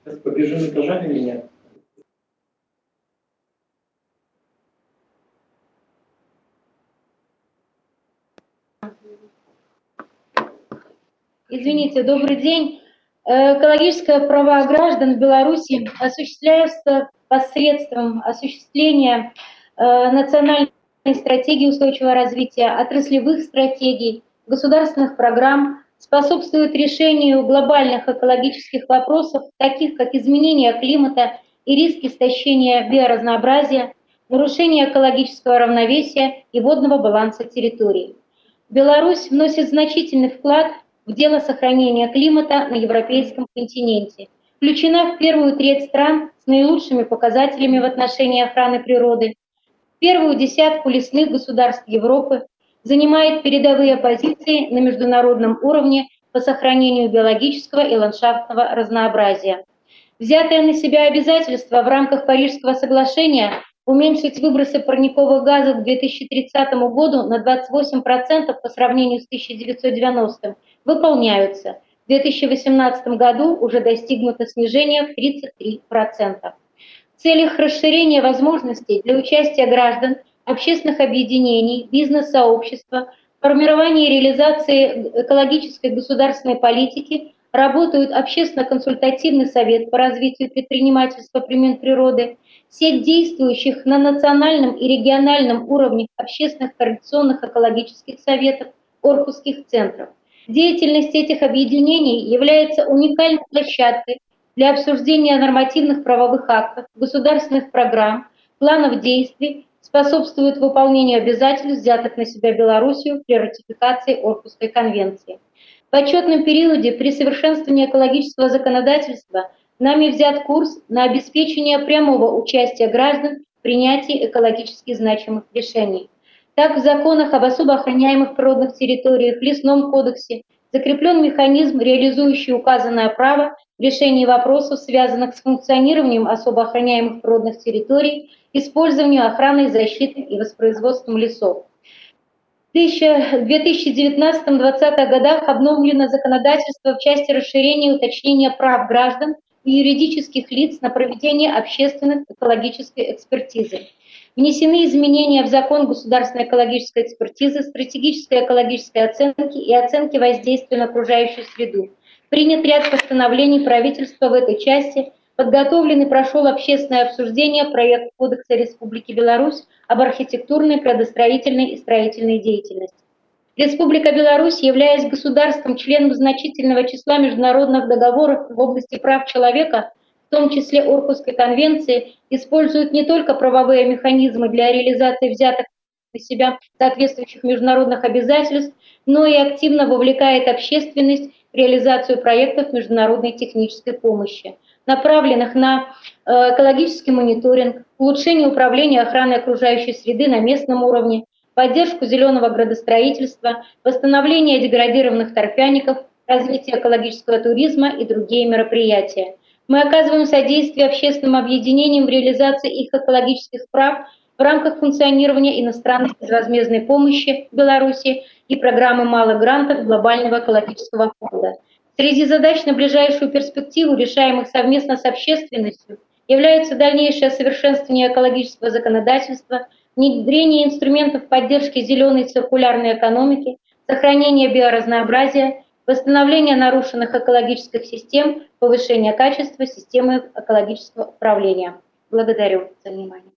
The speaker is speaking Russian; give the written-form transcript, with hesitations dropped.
Побежим этажами меня. Извините, добрый день. Экологические права граждан в Беларуси осуществляются посредством осуществления национальной стратегии устойчивого развития, отраслевых стратегий, государственных программ, способствуют решению глобальных экологических вопросов, таких как изменение климата и риски истощения биоразнообразия, нарушение экологического равновесия и водного баланса территорий. Беларусь вносит значительный вклад в дело сохранения климата на европейском континенте, включена в первую треть стран с наилучшими показателями в отношении охраны природы, в первую десятку лесных государств Европы, занимает передовые позиции на международном уровне по сохранению биологического и ландшафтного разнообразия. Взятое на себя обязательство в рамках Парижского соглашения уменьшить выбросы парниковых газов к 2030 году на 28% по сравнению с 1990 выполняются. В 2018 году уже достигнуто снижение в 33%. В целях расширения возможностей для участия граждан, общественных объединений, бизнес-сообщества, формирования и реализации экологической государственной политики работают Общественно-консультативный совет по развитию предпринимательства при Минприроды, сеть действующих на национальном и региональном уровнях общественных координационных экологических советов, Орхусских центров. Деятельность этих объединений является уникальной площадкой для обсуждения нормативных правовых актов, государственных программ, планов действий, способствует выполнению обязательств, взятых на себя Белоруссию при ратификации Орхусской конвенции. В отчетном периоде при совершенствовании экологического законодательства нами взят курс на обеспечение прямого участия граждан в принятии экологически значимых решений. Так, в законах об особо охраняемых природных территориях, Лесном кодексе закреплен механизм, реализующий указанное право в решении вопросов, связанных с функционированием особо охраняемых природных территорий, использованием, охраной, защитой и воспроизводством лесов. В 2019-2020 годах обновлено законодательство в части расширения и уточнения прав граждан и юридических лиц на проведение общественной экологической экспертизы. Внесены изменения в закон государственной экологической экспертизы, стратегической экологической оценки и оценки воздействия на окружающую среду. Принят ряд постановлений правительства в этой части, подготовлен и прошел общественное обсуждение проекта Кодекса Республики Беларусь об архитектурной, градостроительной и строительной деятельности. Республика Беларусь, являясь государством, членом значительного числа международных договоров в области прав человека, в том числе Орхусской конвенции, использует не только правовые механизмы для реализации взятых на себя соответствующих международных обязательств, но и активно вовлекает общественность в реализацию проектов международной технической помощи, направленных на экологический мониторинг, улучшение управления охраной окружающей среды на местном уровне, поддержку зеленого градостроительства, восстановление деградированных торфяников, развитие экологического туризма и другие мероприятия. Мы оказываем содействие общественным объединениям в реализации их экологических прав в рамках функционирования иностранной безвозмездной помощи в Беларуси и программы малых грантов Глобального экологического фонда. Среди задач на ближайшую перспективу, решаемых совместно с общественностью, является дальнейшее совершенствование экологического законодательства, внедрение инструментов поддержки зеленой циркулярной экономики, сохранение биоразнообразия, восстановление нарушенных экологических систем, повышение качества системы экологического управления. Благодарю за внимание.